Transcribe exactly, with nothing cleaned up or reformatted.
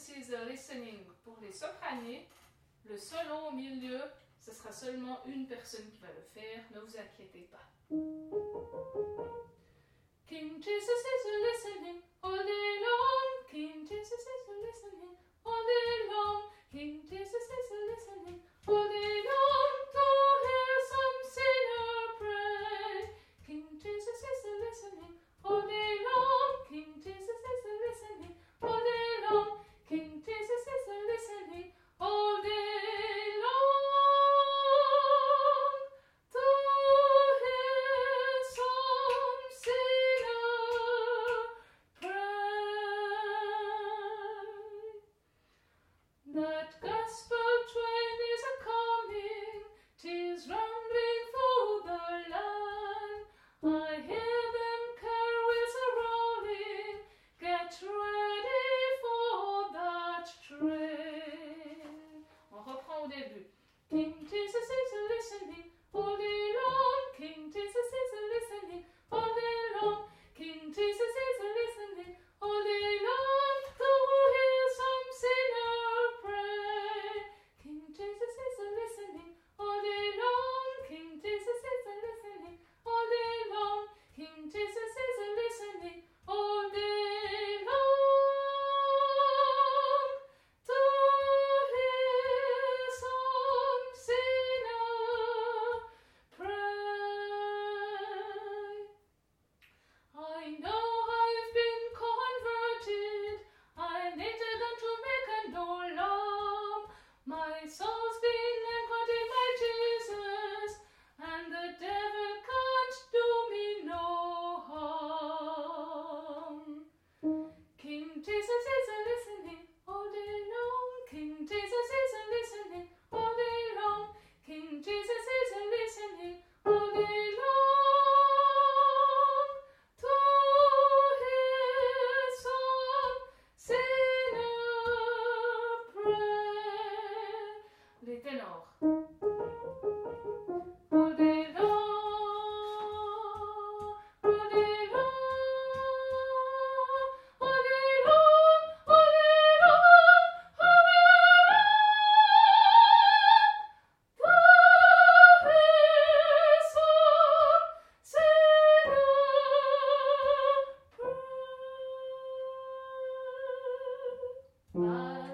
is the listening pour les sopranés. Le solo au milieu, ce sera seulement une personne qui va le faire, ne vous inquiétez pas. King Jesus is a listening all day long. King Jesus is a listening all day long. King Jesus is a listening all day long to hear some sinner pray. King Jesus is a listening all day long. King Jesus is a listening all day long. King Jesus is a listening all day long to hear some sinner pray. That gospel train is a coming, 'tis rumbling through the land. I hear them carols a rolling, get ready for that train. On reprend au début. King Jesus is a listening all day long. King Jesus is a listening all day long. King Jesus is a listening all day long to hear some sinner pray. King Jesus is a listening all day long. King Jesus is a listening all day long. King Jesus is a listening all day long to hear some sinner pray. I know I've been converted, I entered unto make a no alarm. My soul's been encountered by Jesus, and the devil can't do me no harm. King Jesus is a listening all day long. King Jesus is a listening all day long. King Jesus is a listening all day long to hear some sinner pray. Les ténors. All day long, all day long, all day long, all day long, all day long, to hear some sinner pray. Bye.